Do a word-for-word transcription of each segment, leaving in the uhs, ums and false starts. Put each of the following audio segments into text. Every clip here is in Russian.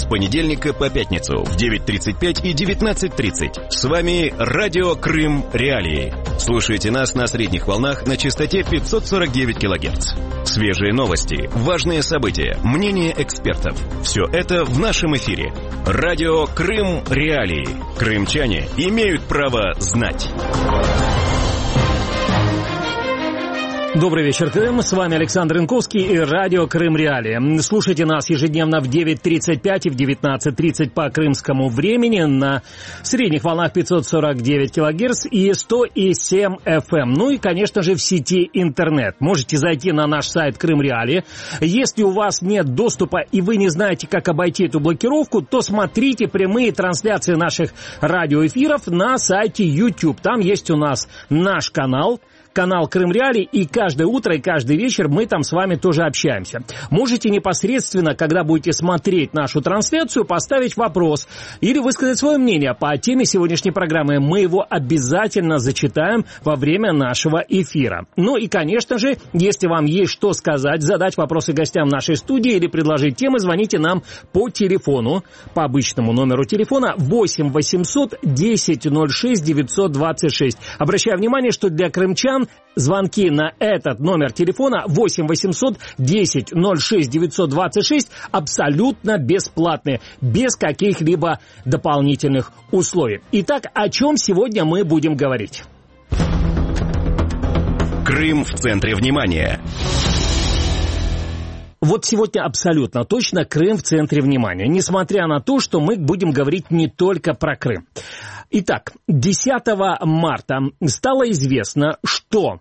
с понедельника по пятницу в девять тридцать пять и девятнадцать тридцать. С вами Радио Крым Реалии. Слушайте нас на средних волнах на частоте пятьсот сорок девять килогерц. Свежие новости, важные события, мнения экспертов. Все это в нашем эфире. Радио Крым Реалии. Крымчане имеют право знать. Добрый вечер, Крым. С вами Александр Инковский и радио Крым Реалии. Слушайте нас ежедневно в девять тридцать пять и в девятнадцать тридцать по крымскому времени на средних волнах пятьсот сорок девять килогерц и сто семь эф эм. Ну и, конечно же, в сети интернет. Можете зайти на наш сайт Крым Реалии. Если у вас нет доступа и вы не знаете, как обойти эту блокировку, то смотрите прямые трансляции наших радиоэфиров на сайте YouTube. Там есть у нас наш канал. Канал Крым Реалии, и каждое утро и каждый вечер мы там с вами тоже общаемся. Можете непосредственно, когда будете смотреть нашу трансляцию, поставить вопрос или высказать свое мнение по теме сегодняшней программы. Мы его обязательно зачитаем во время нашего эфира. Ну и, конечно же, если вам есть что сказать, задать вопросы гостям нашей студии или предложить темы, звоните нам по телефону, по обычному номеру телефона восемь восемьсот десять ноль шесть девятьсот двадцать шесть. Обращаю внимание, что для крымчан звонки на этот номер телефона восемь восемьсот десять ноль шесть девятьсот двадцать шесть абсолютно бесплатные, без каких-либо дополнительных условий. Итак, о чем сегодня мы будем говорить? Крым в центре внимания. Вот сегодня абсолютно точно Крым в центре внимания, несмотря на то, что мы будем говорить не только про Крым. Итак, десятого марта стало известно, что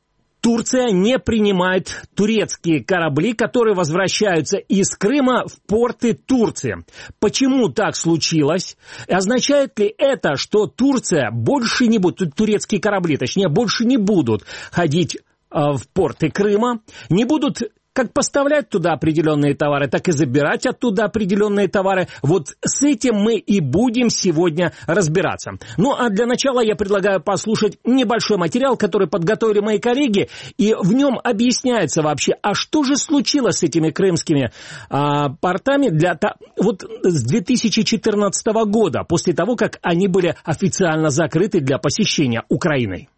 Турция не принимает турецкие корабли, которые возвращаются из Крыма в порты Турции. Почему так случилось? Означает ли это, что Турция больше не будет, турецкие корабли, точнее, больше не будут ходить э, в порты Крыма, не будут как поставлять туда определенные товары, так и забирать оттуда определенные товары. Вот с этим мы и будем сегодня разбираться. Ну, а для начала я предлагаю послушать небольшой материал, который подготовили мои коллеги, и в нем объясняется вообще, а что же случилось с этими крымскими а, портами для, вот с две тысячи четырнадцатого года, после того, как они были официально закрыты для посещения Украиной.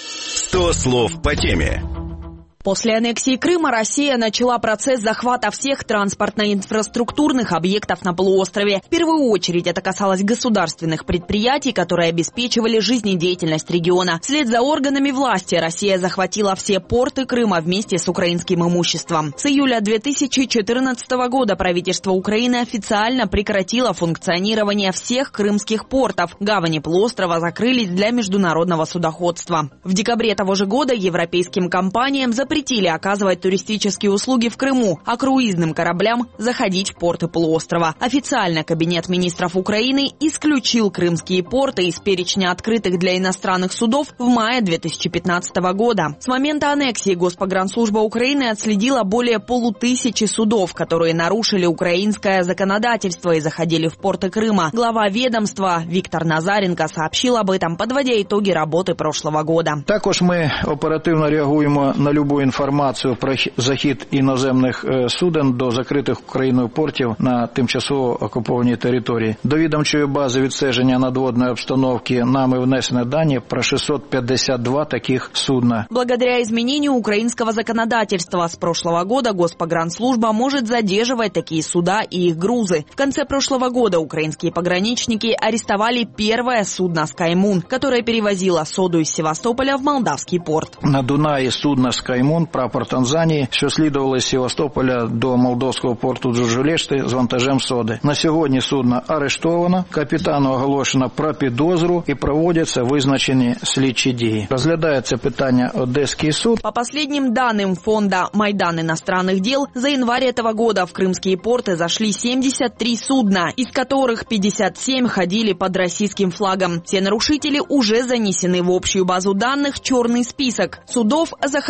сто слов по теме. После аннексии Крыма Россия начала процесс захвата всех транспортно-инфраструктурных объектов на полуострове. В первую очередь это касалось государственных предприятий, которые обеспечивали жизнедеятельность региона. Вслед за органами власти Россия захватила все порты Крыма вместе с украинским имуществом. С июля две тысячи четырнадцатого года правительство Украины официально прекратило функционирование всех крымских портов. Гавани полуострова закрылись для международного судоходства. В декабре того же года европейским компаниям запретили запретили оказывать туристические услуги в Крыму, а круизным кораблям заходить в порты полуострова. Официально Кабинет министров Украины исключил крымские порты из перечня открытых для иностранных судов в мае две тысячи пятнадцатого года. С момента аннексии Госпогранслужба Украины отследила более полутысячи судов, которые нарушили украинское законодательство и заходили в порты Крыма. Глава ведомства Виктор Назаренко сообщил об этом, подводя итоги работы прошлого года. Також ми оперативно реагуємо на любу інформацію про захід іноземних суден до закритих Україною портів на тимчасово окупованій території. До відомчої бази відстеження надводної обстановки нами внесені дані про шестьсот пятьдесят два таких судна. Благодаря изменению украинского законодательства с прошлого года Госпогранслужба может задерживать такие суда и их грузы. В конце прошлого года украинские пограничники арестовали первое судно «Скаймун», которое перевозило соду из Севастополя в молдавский порт. На Дунаї судно «Скаймун», прапор Танзанії, що слідували з Севастополя до молдовського порту Джурджулешти з вантажем соди. На сьогодні судно арештовано, капітану оголошено про підозру і проводяться визначені слідчі дії. Розглядає це питання Одеський суд. По последним данным фонда «Майдан иностранных дел», за январь этого года в крымские порты зашли семьдесят три судна, из которых пятьдесят семь ходили под российским флагом. Все нарушители уже занесены в общую базу данных «Черный список» судов, заходивших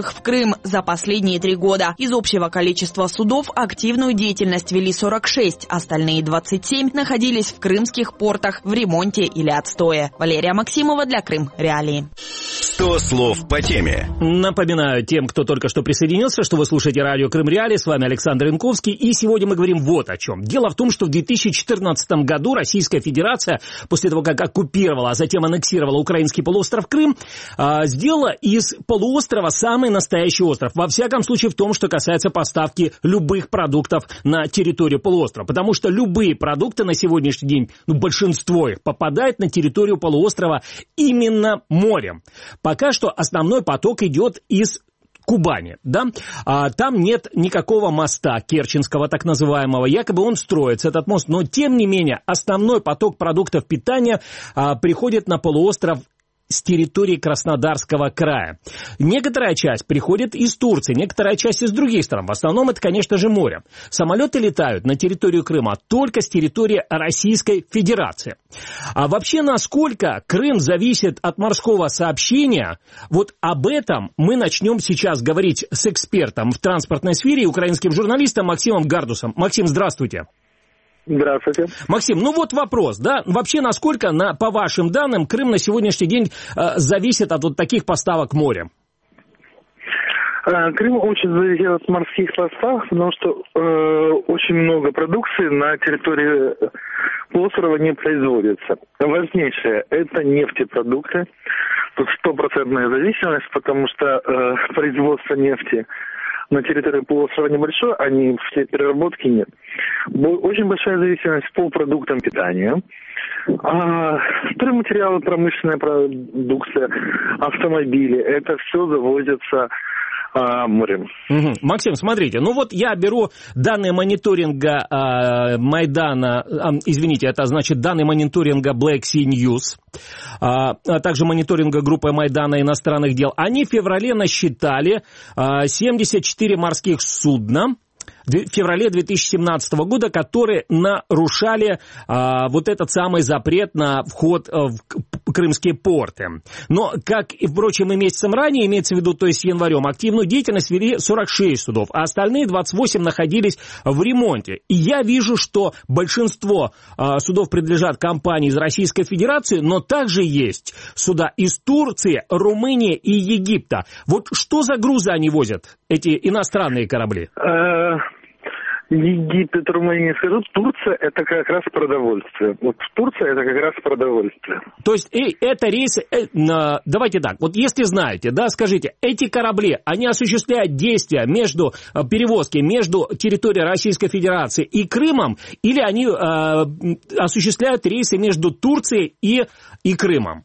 прибывших в Крым за последние три года. Из общего количества судов активную деятельность вели сорок шесть, остальные двадцать семь находились в крымских портах в ремонте или отстое. Валерия Максимова для Крым Реалии. сто слов по теме. Напоминаю тем, кто только что присоединился, что вы слушаете радио Крым Реалии. С вами Александр Инковский. И сегодня мы говорим вот о чем. Дело в том, что в две тысячи четырнадцатом году Российская Федерация, после того, как оккупировала, а затем аннексировала украинский полуостров Крым, сделала из полуострова самый настоящий остров. Во всяком случае, в том, что касается поставки любых продуктов на территорию полуострова. Потому что любые продукты на сегодняшний день, ну, большинство их, попадает на территорию полуострова именно морем. Пока что основной поток идет из Кубани, да, а, там нет никакого моста керченского, так называемого, якобы он строится, этот мост, но тем не менее основной поток продуктов питания а, приходит на полуостров с территории Краснодарского края. Некоторая часть приходит из Турции, некоторая часть из других стран. В основном это, конечно же, море. Самолеты летают на территорию Крыма только с территории Российской Федерации. А вообще, насколько Крым зависит от морского сообщения, вот об этом мы начнем сейчас говорить с экспертом в транспортной сфере и украинским журналистом Максимом Гардусом. Максим, здравствуйте. Здравствуйте. Максим, ну вот вопрос, да, вообще насколько, на, по вашим данным, Крым на сегодняшний день э, зависит от вот таких поставок морем? Крым очень зависит от морских поставок, потому что э, очень много продукции на территории полуострова не производится. Важнейшее – это нефтепродукты. Тут стопроцентная зависимость, потому что э, производство нефти на территории полуострова небольшое, а не все переработки нет. Очень большая зависимость по продуктам питания. А, стройматериалы, промышленная продукция, автомобили, это все завозится а, морем. Угу. Максим, смотрите, ну вот я беру данные мониторинга а, Майдана, а, извините, это значит данные мониторинга Black Sea News, а, а также мониторинга группы Майдана иностранных дел. Они в феврале насчитали а, семьдесят четыре морских судна в феврале две тысячи семнадцатого года, которые нарушали а, вот этот самый запрет на вход а, в крымские порты. Но, как, и, впрочем, и месяцем ранее, имеется в виду, то есть с январем, активную деятельность вели сорок шесть судов, а остальные двадцать восемь находились в ремонте. И я вижу, что большинство а, судов принадлежат компании из Российской Федерации, но также есть суда из Турции, Румынии и Египта. Вот что за грузы они возят, эти иностранные корабли? Египет, Румыния, скажу, Турция – это как раз продовольствие. Вот Турция – это как раз продовольствие. То есть э, это рейсы, э, э, давайте так, вот если знаете, да, скажите, эти корабли, они осуществляют действия между, э, перевозки между территорией Российской Федерации и Крымом, или они э, осуществляют рейсы между Турцией и, и Крымом?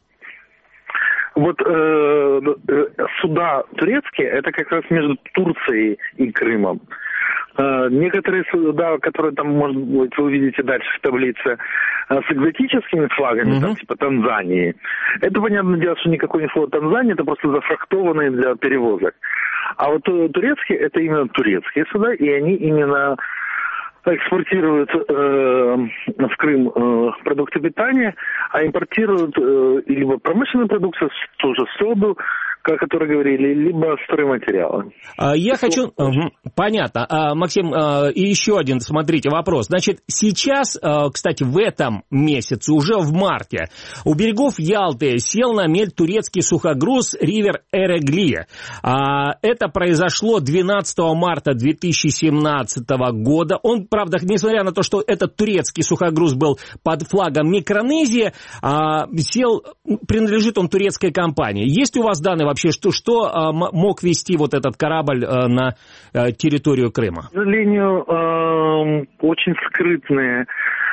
Вот э, суда турецкие – это как раз между Турцией и Крымом. Uh, некоторые суда, которые там, может быть, вы увидите дальше в таблице, uh, с экзотическими флагами, uh-huh. там, типа Танзании, это, понятное дело, что никакой не флот Танзании, это просто зафрахтованные для перевозок. А вот uh, турецкие, это именно турецкие суда, и они именно экспортируют э, в Крым э, продукты питания, а импортируют э, либо промышленную продукцию, тоже соду, о которой говорили, либо стройматериалы. Я хочу... Угу, понятно. Максим, и еще один, смотрите, вопрос. Значит, сейчас, кстати, в этом месяце, уже в марте, у берегов Ялты сел на мель турецкий сухогруз «Ривер Эрегли». Это произошло двенадцатого марта две тысячи семнадцатого года. Он, правда, несмотря на то, что этот турецкий сухогруз был под флагом Микронезии, сел, принадлежит он турецкой компании. Есть у вас данные вообще, что, что а, мог вести вот этот корабль а, на а, территорию Крыма? К сожалению, э, очень скрытные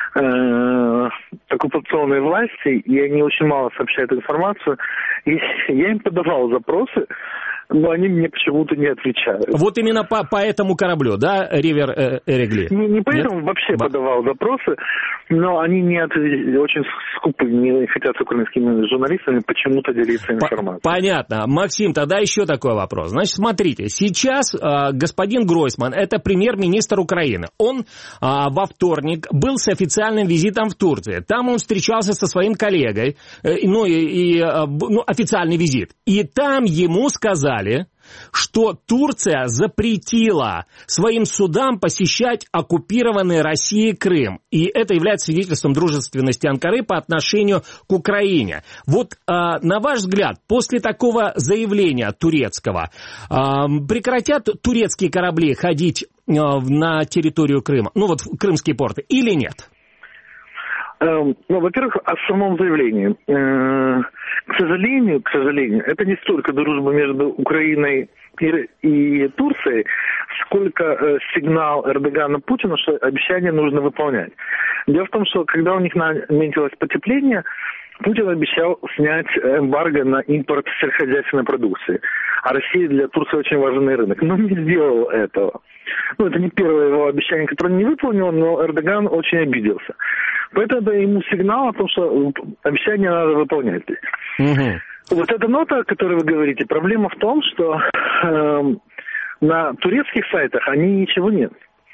э, оккупационные власти, и они очень мало сообщают информацию. И я им подавал запросы, но они мне почему-то не отвечают. Вот именно по, по этому кораблю, да, Ривер Эрегли? Не, не поэтому, вообще Ба. подавал запросы, но они не ответили, очень скупы, не хотят с украинскими журналистами почему-то делиться информацией. Понятно. Максим, тогда еще такой вопрос. Значит, смотрите, сейчас э, господин Гройсман, это премьер-министр Украины, он э, во вторник был с официальным визитом в Турции. Там он встречался со своим коллегой, э, ну, и, и, э, ну, официальный визит. И там ему сказали, что Турция запретила своим судам посещать оккупированный Россией Крым. И это является свидетельством дружественности Анкары по отношению к Украине. Вот, э, на ваш взгляд, после такого заявления турецкого, э, прекратят турецкие корабли ходить э, на территорию Крыма, ну вот в крымские порты, или нет? Ну, во-первых, о самом заявлении. К сожалению, к сожалению, это не столько дружба между Украиной и Турцией, сколько сигнал Эрдогана Путину, что обещания нужно выполнять. Дело в том, что когда у них наметилось потепление, Путин обещал снять эмбарго на импорт сельскохозяйственной продукции. А Россия для Турции очень важный рынок. Но не сделал этого. Ну, это не первое его обещание, которое он не выполнил, но Эрдоган очень обиделся. Поэтому это ему сигнал о том, что обещание надо выполнять. Угу. Вот эта нота, о которой вы говорите, проблема в том, что э, на турецких сайтах о ней ничего нет.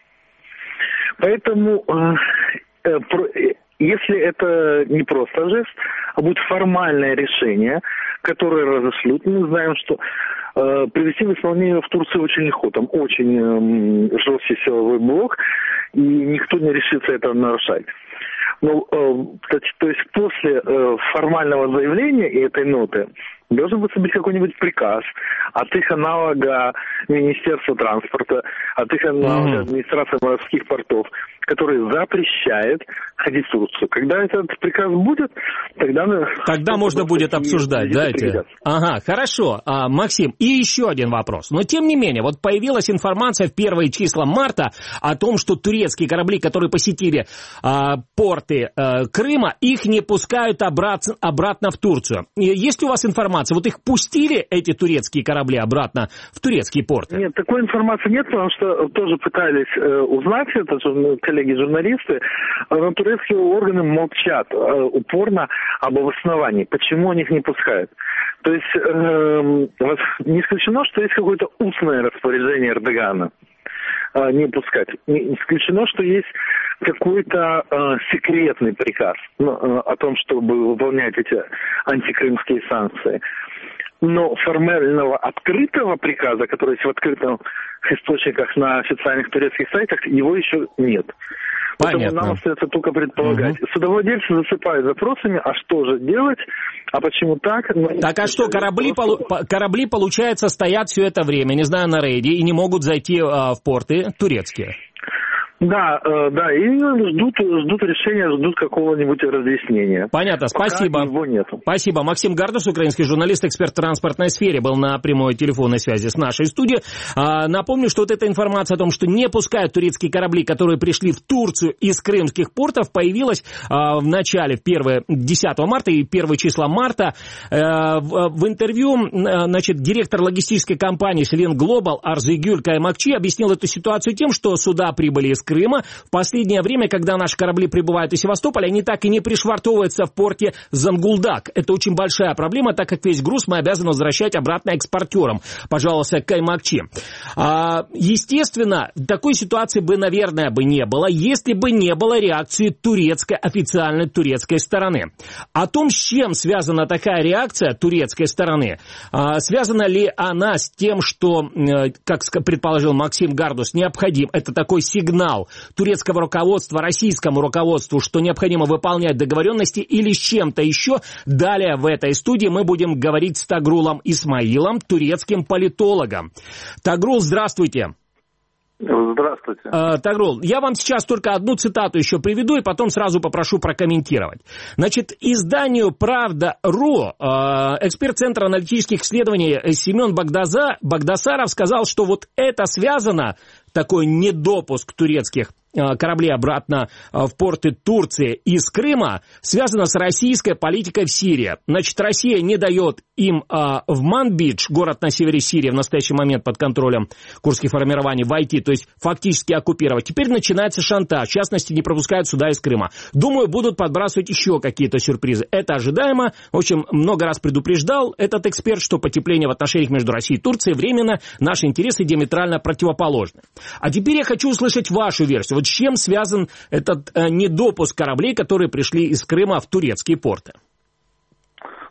Поэтому э, э, про, если это не просто жест, а будет формальное решение, которое разошлют, мы знаем, что э, привести в исполнение в Турции очень легко. Там очень э, жесткий силовой блок, и никто не решится это нарушать. Ну, э, то есть после э, формального заявления и этой ноты должен быть быть какой-нибудь приказ от их аналога Министерства транспорта, от их аналога mm-hmm. администрации морских портов, который запрещает ходить в Турцию. Когда этот приказ будет, тогда... Тогда можно будет обсуждать, да, эти? Ага, хорошо. А, Максим, и еще один вопрос. Но тем не менее, вот появилась информация в первые числа марта о том, что турецкие корабли, которые посетили а, порты а, Крыма, их не пускают обратно, обратно в Турцию. Есть ли у вас информация? Вот их пустили, эти турецкие корабли, обратно в турецкие порты? Нет, такой информации нет, потому что тоже пытались э, узнать это, коллеги-журналисты, но турецкие органы молчат э, упорно об обосновании, почему они их не пускают. То есть э, не исключено, что есть какое-то устное распоряжение Эрдогана э, не пускать. Не исключено, что есть какой-то э, секретный приказ ну, э, о том, чтобы выполнять эти антикрымские санкции. Но формального открытого приказа, который есть в открытых источниках на официальных турецких сайтах, его еще нет. Поэтому Понятно. Нам остается только предполагать. Угу. Судовладельцы засыпают запросами, а что же делать, а почему так? Ну, так а что, корабли, полу... корабли, получается, стоят все это время, не знаю, на рейде, и не могут зайти а, в порты турецкие? Да, э, да, и ждут, ждут решения, ждут какого-нибудь разъяснения. Понятно, Пока спасибо. Его нету. Спасибо. Максим Гардус, украинский журналист, эксперт в транспортной сфере, был на прямой телефонной связи с нашей студией. А, напомню, что вот эта информация о том, что не пускают турецкие корабли, которые пришли в Турцию из крымских портов, появилась а, в начале, в десятого марта и первые числа марта. А, в, в интервью, значит, директор логистической компании Селен Глобал Арзыгюль Каймакчи объяснил эту ситуацию тем, что суда прибыли из Крыма. В последнее время, когда наши корабли прибывают из Севастополя, они так и не пришвартовываются в порте Зангулдак. Это очень большая проблема, так как весь груз мы обязаны возвращать обратно экспортерам. Пожалуйста, Каймакчи. А, естественно, такой ситуации бы, наверное, бы не было, если бы не было реакции турецкой, официальной турецкой стороны. О том, с чем связана такая реакция турецкой стороны, а, связана ли она с тем, что, как предположил Максим Гардус, необходим, это такой сигнал турецкого руководства российскому руководству, что необходимо выполнять договоренности, или с чем-то еще. Далее в этой студии мы будем говорить с Тагрулом Исмаилом, турецким политологом. Тагрул, здравствуйте. Здравствуйте. Uh, Тагрул, я вам сейчас только одну цитату еще приведу и потом сразу попрошу прокомментировать. Значит, изданию «Правда.ру» uh, эксперт Центра аналитических исследований Семен Багдаза, Багдасаров сказал, что вот это связано, такой недопуск турецких корабли обратно в порты Турции из Крыма, связано с российской политикой в Сирии. Значит, Россия не дает им а, в Манбидж, город на севере Сирии, в настоящий момент под контролем курдских формирований, войти, то есть фактически оккупировать. Теперь начинается шантаж, в частности, не пропускают суда из Крыма. Думаю, будут подбрасывать еще какие-то сюрпризы. Это ожидаемо. В общем, много раз предупреждал этот эксперт, что потепление в отношениях между Россией и Турцией временно, наши интересы диаметрально противоположны. А теперь я хочу услышать вашу версию. Вот с чем связан этот э, недопуск кораблей, которые пришли из Крыма в турецкие порты?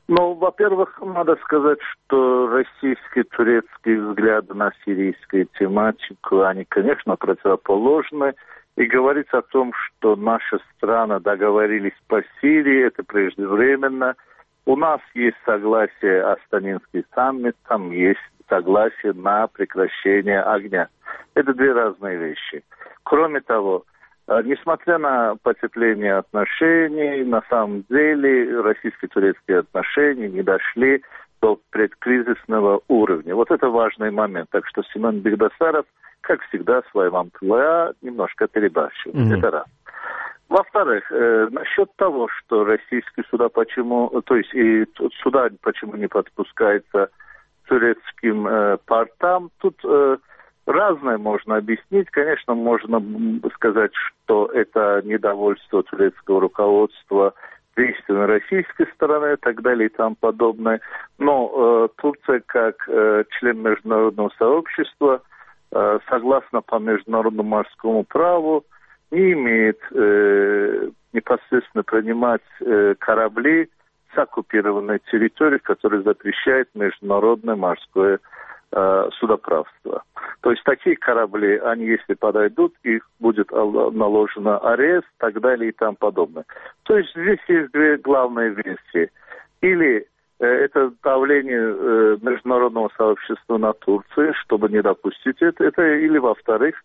Ну, во-первых, надо сказать, что российские, турецкие взгляды на сирийскую тематику, они, конечно, противоположны. И говорить о том, что наши страны договорились по Сирии, это преждевременно. У нас есть согласие Астанинский саммит, там есть согласие на прекращение огня. Это две разные вещи. Кроме того, несмотря на потепление отношений, на самом деле российско-турецкие отношения не дошли до предкризисного уровня. Вот это важный момент. Так что Семен Бигбасаров, как всегда, своим амплуа немножко перебарщивает. Mm-hmm. Это раз. Во-вторых, э, насчет того, что российские суда почему, то есть и суда почему не подпускаются турецким э, портам, тут э, разное можно объяснить. Конечно, можно сказать, что это недовольство турецкого руководства действиями российской стороны и так далее и тому подобное. Но э, Турция, как э, член международного сообщества, э, согласно по международному морскому праву, не имеет э, непосредственно принимать э, корабли с оккупированной территории, которые запрещает международное морское э, судоправство. То есть такие корабли, они если подойдут, их будет наложен арест и так далее и тому подобное. То есть здесь есть две главные версии. Или э, это давление э, международного сообщества на Турцию, чтобы не допустить это, это или, во-вторых,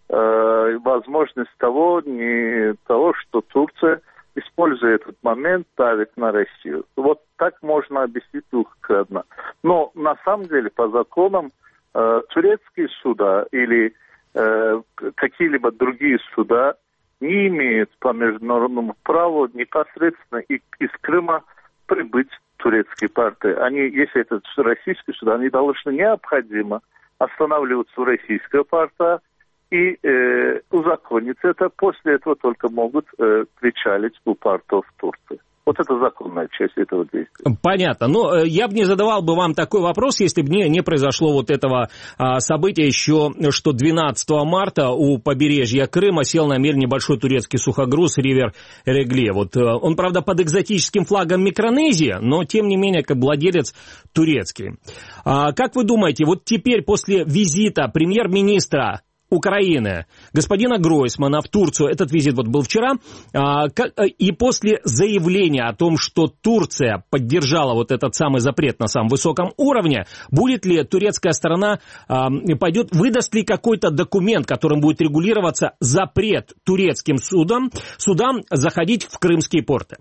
э, возможность того, не, того, что Турция, используя этот момент, давит на Россию. Вот так можно объяснить двухкратно. Но на самом деле по законам э, турецкие суда или э, какие-либо другие суда не имеют по международному праву непосредственно из Крыма прибыть в турецкие порты. Они, если это российские суда, они должны необходимо останавливаться у российского порта и э, узаконить это. После этого только могут э, причалить у портов Турции. Вот это законная часть этого действия. Понятно. Но я бы не задавал бы вам такой вопрос, если бы не, не произошло вот этого а, события еще, что двенадцатого марта у побережья Крыма сел на мель небольшой турецкий сухогруз «Ривер Эрегле». Вот, он, правда, под экзотическим флагом Микронезии, но, тем не менее, как владелец турецкий. А, как вы думаете, вот теперь после визита премьер-министра Украины, господина Гройсмана в Турцию, этот визит вот был вчера, и после заявления о том, что Турция поддержала вот этот самый запрет на самом высоком уровне, будет ли турецкая сторона, пойдет, выдаст ли какой-то документ, которым будет регулироваться запрет турецким судам, судам заходить в крымские порты?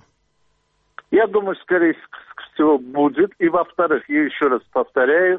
Я думаю, скорее всего, будет. И, во-вторых, я еще раз повторяю,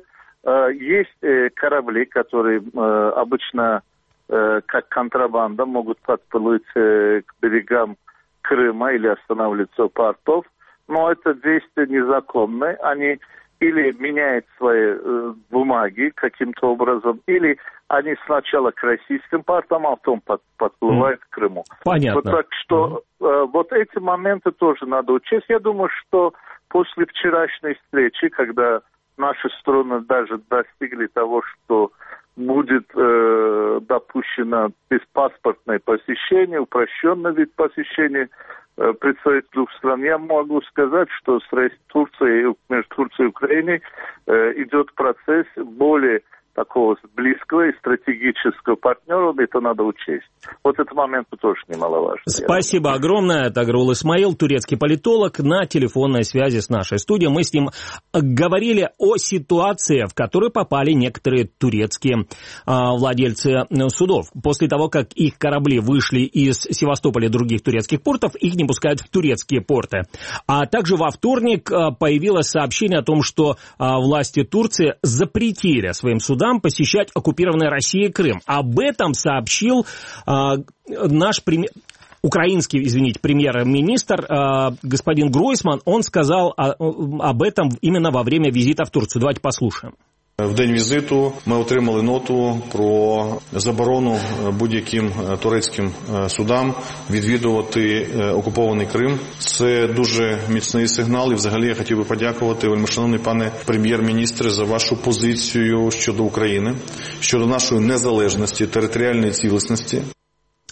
есть корабли, которые обычно как контрабанда могут подплыть к берегам Крыма или останавливаться у портов, но это действие незаконное. Они или меняют свои бумаги каким-то образом, или они сначала к российским портам, а потом подплывают к Крыму. Понятно. Вот так что mm-hmm. вот эти моменты тоже надо учесть. Я думаю, что после вчерашней встречи, когда наши стороны даже достигли того, что будет э, допущено беспаспортное посещение, упрощенный вид посещения э, представителей двух стран. Я могу сказать, что с Турцией, между Турцией и Украиной э, идет процесс более такого близкого и стратегического партнера, это надо учесть. Вот этот момент тоже немаловажный. Спасибо огромное. Тагрул Исмаил, турецкий политолог, на телефонной связи с нашей студией. Мы с ним говорили о ситуации, в которую попали некоторые турецкие а, владельцы судов. После того, как их корабли вышли из Севастополя и других турецких портов, их не пускают в турецкие порты. А также во вторник а, появилось сообщение о том, что а, власти Турции запретили своим судам посещать оккупированной Россией Крым. Об этом сообщил э, наш премьер... украинский, извините, премьер-министр э, господин Гройсман. Он сказал о, об этом именно во время визита в Турцию. Давайте послушаем. В день візиту ми отримали ноту про заборону будь-яким турецьким судам відвідувати окупований Крим. Це дуже міцний сигнал, і взагалі я хотів би подякувати, вельмишановний пане прем'єр-міністре, за вашу позицію щодо України, щодо нашої незалежності, територіальної цілісності.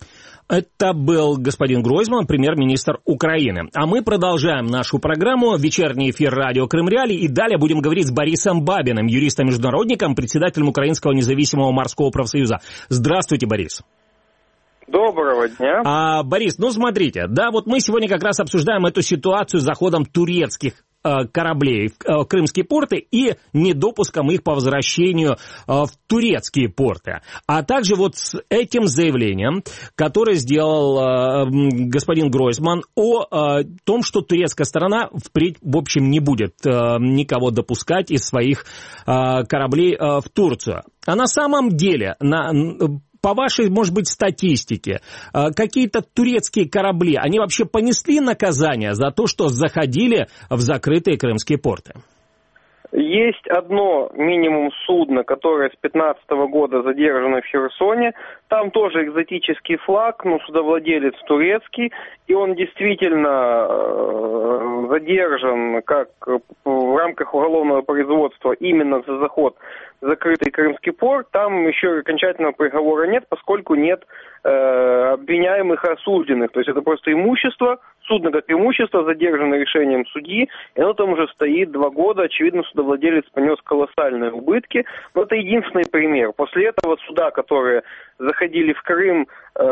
Это был господин Гройсман, премьер-министр Украины. А мы продолжаем нашу программу «Вечерний эфир радио Крым Реалии». И далее будем говорить с Борисом Бабиным, юристом-международником, председателем Украинского независимого морского профсоюза. Здравствуйте, Борис. Доброго дня. А, Борис, ну смотрите, да, вот мы сегодня как раз обсуждаем эту ситуацию с заходом турецких кораблей в крымские порты и недопуском их по возвращению в турецкие порты. А также вот с этим заявлением, которое сделал господин Гройсман о том, что турецкая сторона впредь, в общем, не будет никого допускать из своих кораблей в Турцию. А на самом деле, на... по вашей, может быть, статистике, какие-то турецкие корабли, они вообще понесли наказание за то, что заходили в закрытые крымские порты? Есть одно минимум судно, которое с пятнадцатого года задержано в Херсоне. Там тоже экзотический флаг, но судовладелец турецкий, и он действительно задержан как в рамках уголовного производства именно за заход в закрытый крымский порт. Там еще окончательного приговора нет, поскольку нет э, обвиняемых и осужденных. То есть это просто имущество, судно как имущество, задержано решением судьи, и оно там уже стоит два года. Очевидно, судовладелец понес колоссальные убытки. Но это единственный пример. После этого суда, которые заходили в Крым,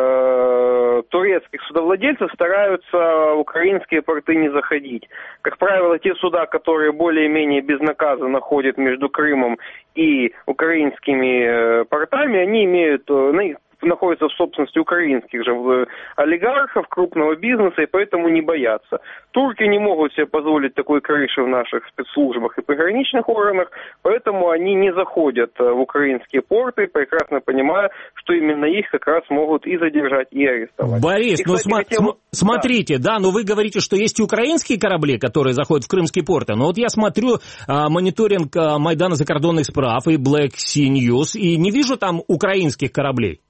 э, турецких судовладельцев, стараются украинские порты не заходить. Как правило, те суда, которые более-менее безнаказанно ходят между Крымом и украинскими э, портами, они имеют, э, находятся в собственности украинских же олигархов, крупного бизнеса, и поэтому не боятся. Турки не могут себе позволить такой крыши в наших спецслужбах и пограничных органах, поэтому они не заходят в украинские порты, прекрасно понимая, что именно их как раз могут и задержать, и арестовать. Борис, и, кстати, ну см- тем... смотрите, да. да, ну вы говорите, что есть и украинские корабли, которые заходят в крымские порты, но вот я смотрю а, мониторинг а, Майдана закордонных справ и Black Sea News, и не вижу там украинских кораблей.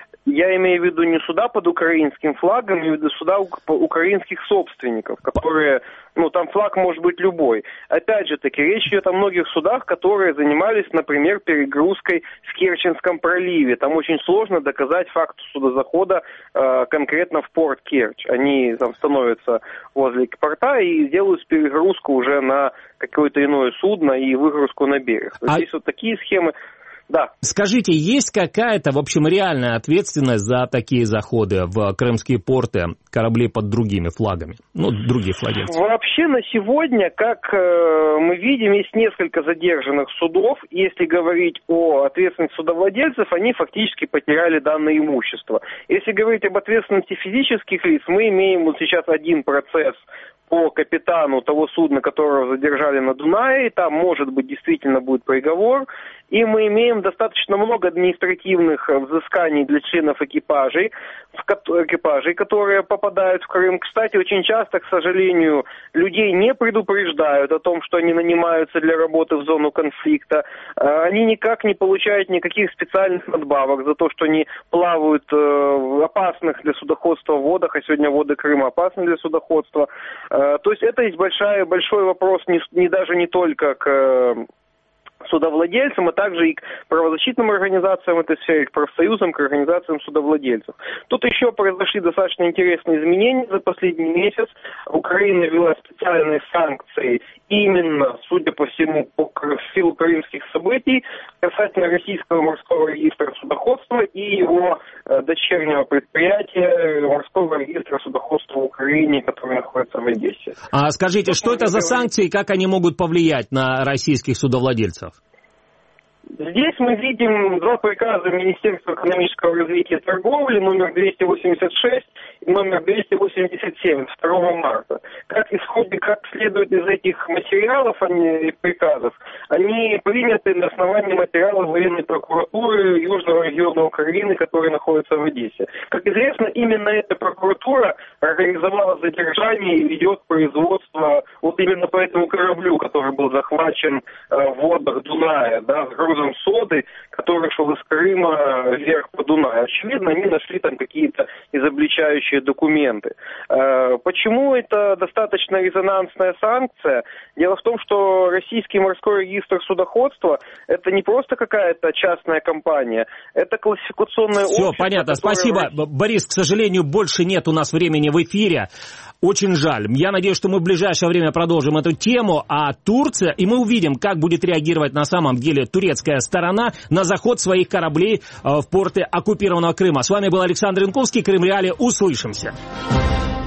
Я имею в виду не суда под украинским флагом, я имею в виду суда украинских собственников, которые, ну, там флаг может быть любой. Опять же таки, речь идет о многих судах, которые занимались, например, перегрузкой в Керченском проливе. Там очень сложно доказать факт судозахода э, конкретно в порт Керчь. Они там становятся возле порта и делают перегрузку уже на какое-то иное судно и выгрузку на берег. А... Здесь вот такие схемы. Да. Скажите, есть какая-то, в общем, реальная ответственность за такие заходы в крымские порты кораблей под другими флагами? Ну, другие владельцы. Вообще на сегодня, как э, мы видим, есть несколько задержанных судов. Если говорить о ответственности судовладельцев, они фактически потеряли данное имущество. Если говорить об ответственности физических лиц, мы имеем вот сейчас один процесс по капитану того судна, которого задержали на Дунае. Там, может быть, действительно будет приговор. И мы имеем достаточно много административных взысканий для членов экипажей, экипажей, которые попадают в Крым. Кстати, очень часто, к сожалению, людей не предупреждают о том, что они нанимаются для работы в зону конфликта. Они никак не получают никаких специальных надбавок за то, что они плавают в опасных для судоходства водах, а сегодня воды Крыма опасны для судоходства. То есть это есть большая, большой вопрос не, не даже не только к судовладельцам, а также и к правозащитным организациям в этой сфере, к профсоюзам, к организациям судовладельцев. Тут еще произошли достаточно интересные изменения за последний месяц. Украина ввела специальные санкции именно, судя по всему, по силу крымских событий касательно российского морского регистра судоходства и его э, дочернего предприятия морского регистра судоходства в Украине, который находится в Одессе. А скажите, что это за санкции и как они могут повлиять на российских судовладельцев? Здесь мы видим два приказа Министерства экономического развития и торговли, номер двести восемьдесят шесть и номер двести восемьдесят семь, второго марта. Как исходит, как следует из этих материалов, они, приказов, они приняты на основании материалов военной прокуратуры Южного региона Украины, который находится в Одессе. Как известно, именно эта прокуратура организовала задержание и ведет производство вот именно по этому кораблю, который был захвачен э, в водах Дуная, да, с грузом соды, который шел из Крыма вверх по Дунаю. Очевидно, они нашли там какие-то изобличающие соответствующие документы. Почему это достаточно резонансная санкция? Дело в том, что российский морской регистр судоходства – это не просто какая-то частная компания, это классификационное общество. Все, понятно, спасибо. Борис, к сожалению, больше нет у нас времени в эфире. Очень жаль. Я надеюсь, что мы в ближайшее время продолжим эту тему. А Турция, и мы увидим, как будет реагировать на самом деле турецкая сторона на заход своих кораблей в порты оккупированного Крыма. С вами был Александр Янковский, Крым Реалии. Услышимся.